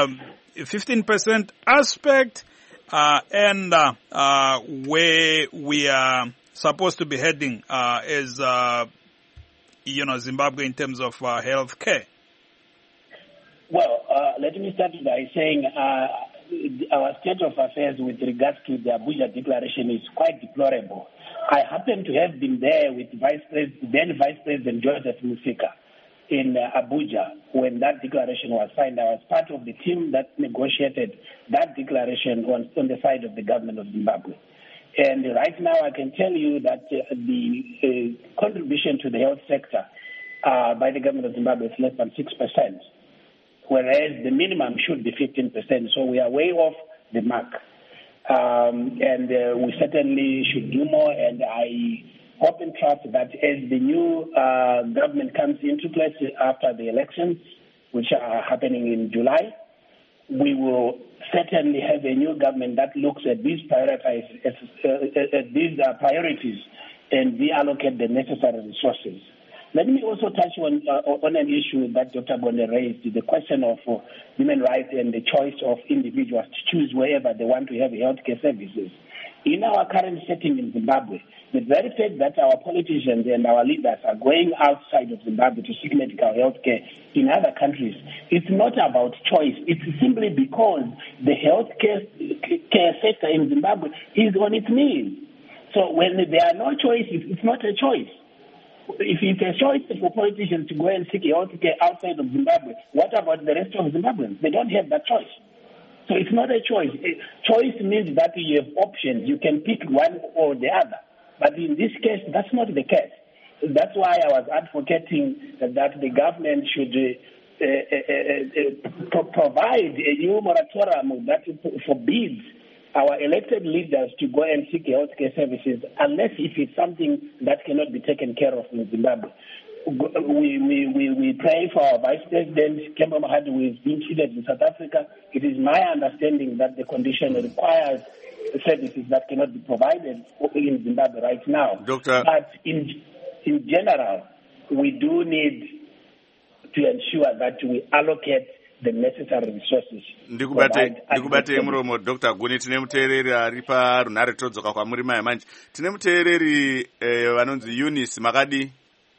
15% aspect and where we are supposed to be heading as Zimbabwe in terms of health care? Well, let me start by saying our state of affairs with regards to the Abuja Declaration is quite deplorable. I happen to have been there with then Vice President Joseph Musika in Abuja when that declaration was signed. I was part of the team that negotiated that declaration on the side of the government of Zimbabwe. And right now I can tell you that the contribution to the health sector by the government of Zimbabwe is less than 6%, whereas the minimum should be 15%. So we are way off the mark. And we certainly should do more, and I hope and trust that as the new government comes into place after the elections, which are happening in July, we will certainly have a new government that looks at these priorities and reallocate the necessary resources. Let me also touch on an issue that Dr. Bonde raised, the question of human rights and the choice of individuals to choose wherever they want to have healthcare services. In our current setting in Zimbabwe, the very fact that our politicians and our leaders are going outside of Zimbabwe to seek medical health care in other countries, it's not about choice. It's simply because the healthcare sector in Zimbabwe is on its knees. So when there are no choices, it's not a choice. If it's a choice for politicians to go and seek health care outside of Zimbabwe, what about the rest of Zimbabweans? They don't have that choice. So it's not a choice. Choice means that you have options. You can pick one or the other. But in this case, that's not the case. That's why I was advocating that the government should provide a new moratorium that forbids our elected leaders to go and seek healthcare services unless if it's something that cannot be taken care of in Zimbabwe. We pray for our Vice President, Kemba Mahadi, who is being treated in South Africa. It is my understanding that the condition requires services that cannot be provided in Zimbabwe right now. Doctor. But in general, we do need to ensure that we allocate the necessary resources. Ndikubate muromo Dr. Guni. Tine muteereri ari parunhare todzoka kwamuri maya manje. Tine muteereri vanonzi Eunice. Makadi?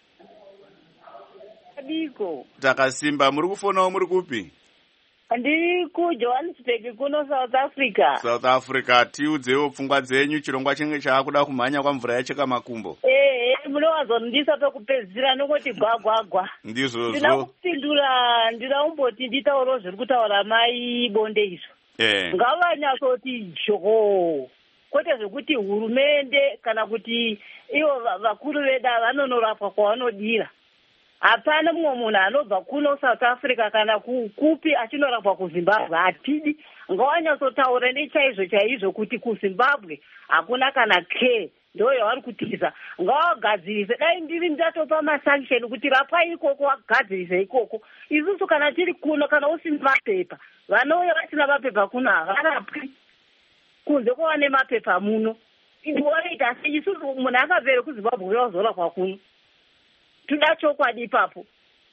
Adiko. Takasimba. Muri kufonawo muri kupi? Ndiri kuJohannesburg kuno South Africa. South Africa. Tiudzewo pfungwa dzenyu, chirongwa chinge chaakuda kumhanya kwamvura yacheka makumbo. Munowazondisa pekupedzisira nokuti gwagwagwa. Ndizvozvo. Ndina kupindura, ndina umboti nditaurawo zviri kutaura mai Bonde izvo. Ngavanyasoti zhoo. Kwete zvekuti hurumende kana kuti ivo vakuru veda vanonorapwa kwavanodira. Hapana mumwe munhu anobva kuno South Africa kana kupi achinorapwa kuZimbabwe atidi. Ngavanyasotaura nechaizvo kuti kuZimbabwe hakuna kana care. Ndo yavari kutiza. Ngawagadzirise. Dai ndiri ndatopa masanction kuti rapai ikoko wagadzirise ikoko. Isusu kana tiri kuno kana usina mapepa. Vanouya vasina mapepa kuno havarapwi. Kunze kwava nemapepa muno. Ndinoita seisusu munhu akabvere kuZimbabwe uya wazorapwa kuno. Tuda chokwadi ipapo.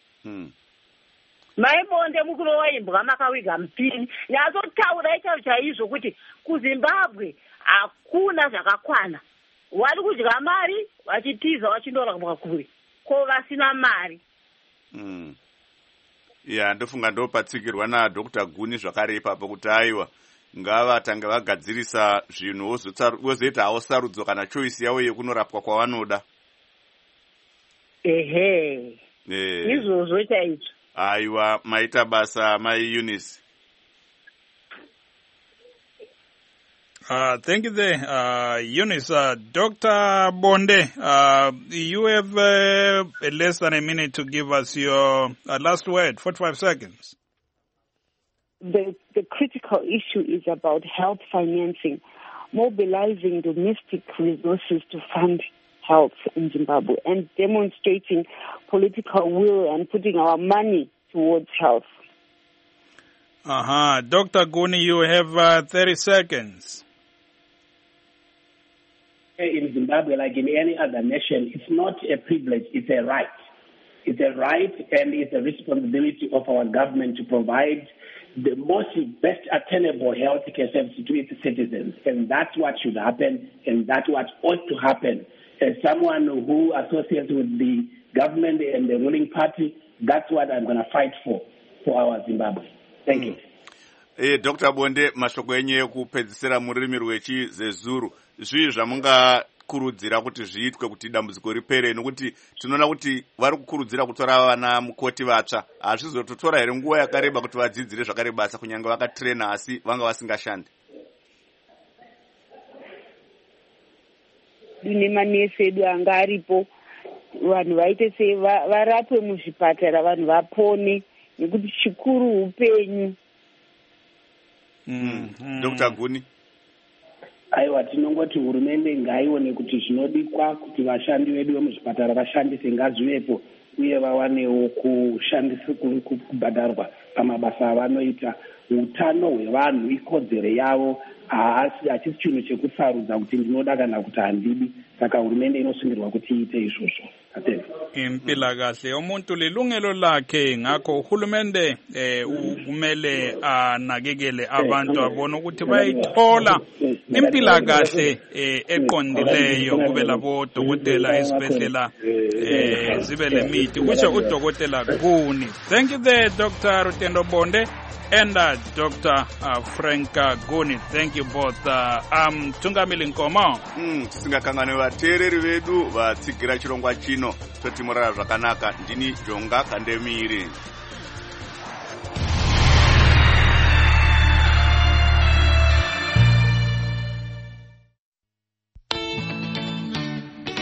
Mai Bonde mukuru waimbwa makawiga mupini. Yazotaura chaizvo kuti kuZimbabwe hakuna zvakakwana. Wari kudya mari vachitiza vachindorapwa kure ko vasina mari. Ndofunga ndopatsigirwa naDr. Guni zvakare ipapo kuti aiwa ngavatange vagadzirisa zvinhu wozoita hawo sarudzo kana choice yavo yekunorapwa kwavanoda. Izvozvo chaizvo. Aiwa, maita basa mai Eunice. Thank you there, Eunice. Dr. Bonde, you have less than a minute to give us your last word, 45 seconds. The critical issue is about health financing, mobilizing domestic resources to fund health in Zimbabwe and demonstrating political will and putting our money towards health. Dr. Guni, you have 30 seconds. In Zimbabwe, like in any other nation, it's not a privilege, it's a right. It's a right and it's a responsibility of our government to provide the best attainable health care services to its citizens. And that's what should happen, and that's what ought to happen. As someone who associates with the government and the ruling party, that's what I'm going to fight for our Zimbabwe. Thank you. Dr. Bonde, mashoko enyu ekupedzisira mururimi rwechizezuru, zvii zvamungakurudzira kuti zviitwe kuti dambudziko ripere, nokuti tinoona kuti vari kukurudzira kutora vana mukoti vatsva. Hazvizototora here nguva yakareba kuti vadzidzire zvakare basa kunyange vakatrena asi vanga vasingashandi? Dune manesi edu anga aripo, vanhu vaite sei varapwe muzvipatara, vanhu vapone, nekuti chikuru upenyu. Dr. Guni. Aiwa, tinongoti hurumende ngaione kuti zvinodikwa kuti vashandi vedu vemuzvipatara vashandise ngazvivepo uye vawanewo kushandisa kubhadharwa pamabasa avanoita. Utano hwevanhu ikodzero yavo, hachisi chinhu chekusarudza kuti ndinoda kana kuti handidi. Saka hurumende inosungirwa kuti iite izvozvo. Impilakahle yomuntu lilungelo lakhe, ngakho uhulumende kumele anakekele abantu abone ukuthi bayithola impilakahle eqondileyo, kube labo dokotela esibhedlela zibe lemithi kusho uDokotela Guni. Thank you there, Dr. Rutendo Bonde and Dr. Frank Guni. Thank you both. Tungamili Nkomo. Tisingakangane vateereri vedu vatsigira chirongwa chino totimurara zvakanaka. Ndini Jonga Kandemiri.